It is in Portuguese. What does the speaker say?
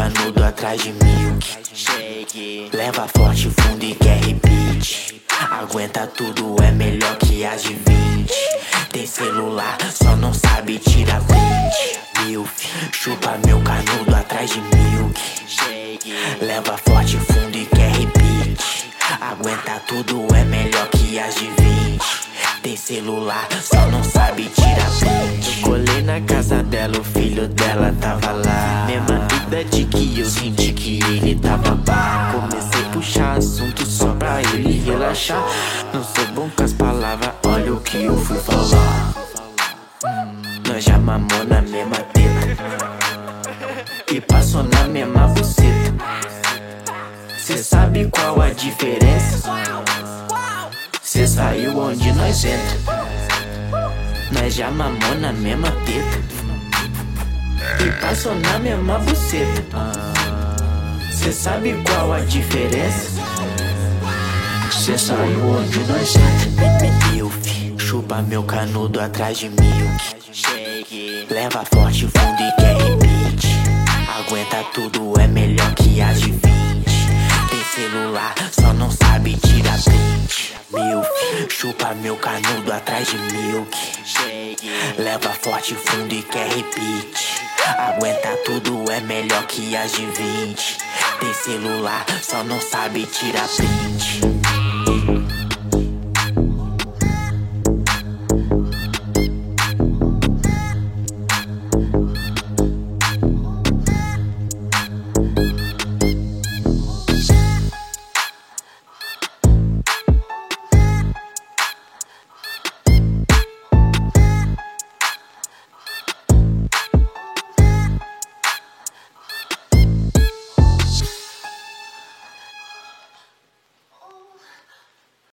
canudo atrás de milk. Leva forte, fundo e quer repeat. Aguenta tudo, é melhor que as de 20. Tem celular, só não sabe tirar print. Milf, chupa meu canudo atrás de milk. Leva forte, fundo e quer repeat. Aguenta tudo, é melhor que as de 20. Tem celular, só não sabe tirar print. Eu colei na casa dela, o filho dela tava lá. Mesma idade que eu senti que ele tava pá. Comecei a puxar assunto só pra ele relaxar. Não sou bom com as palavras, olha o que eu fui falar. Nós já mamou na mesma teta e passou na mesma buceta. Cê sabe qual a diferença? Cê saiu onde nós entra. Nós já mamou na mesma teta e passou na mesma buceta. Cê sabe qual a diferença? Cê saiu onde nós entra. Milf, chupa meu canudo atrás de milk. Leva forte, fundo e quer repeat. Aguenta tudo, é melhor que as de 20. Tem celular, só não sabe tirar print. Milf, chupa meu canudo atrás de milk. Leva forte, fundo e quer repeat. Aguenta tudo, é melhor que as de 20. Tem celular, só não sabe tirar print.